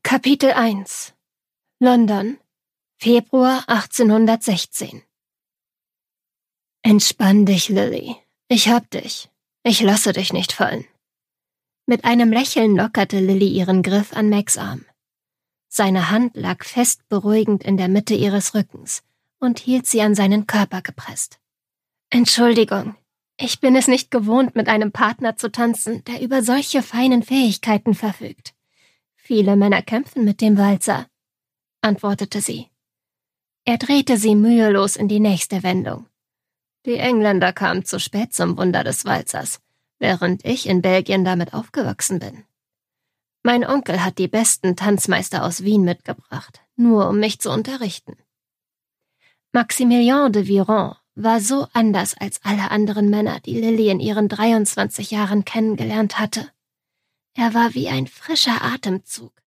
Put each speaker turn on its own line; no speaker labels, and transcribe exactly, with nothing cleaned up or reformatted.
Kapitel eins. London, Februar achtzehnhundertsechzehn. Entspann dich, Lily. Ich hab dich. Ich lasse dich nicht fallen. Mit einem Lächeln lockerte Lily ihren Griff an Macs Arm. Seine Hand lag fest beruhigend in der Mitte ihres Rückens und hielt sie an seinen Körper gepresst. Entschuldigung, ich bin es nicht gewohnt, mit einem Partner zu tanzen, der über solche feinen Fähigkeiten verfügt. Viele Männer kämpfen mit dem Walzer, antwortete sie. Er drehte sie mühelos in die nächste Wendung. Die Engländer kamen zu spät zum Wunder des Walzers, während ich in Belgien damit aufgewachsen bin. Mein Onkel hat die besten Tanzmeister aus Wien mitgebracht, nur um mich zu unterrichten. Maximilien de Viron war so anders als alle anderen Männer, die Lily in ihren dreiundzwanzig Jahren kennengelernt hatte. Er war wie ein frischer Atemzug,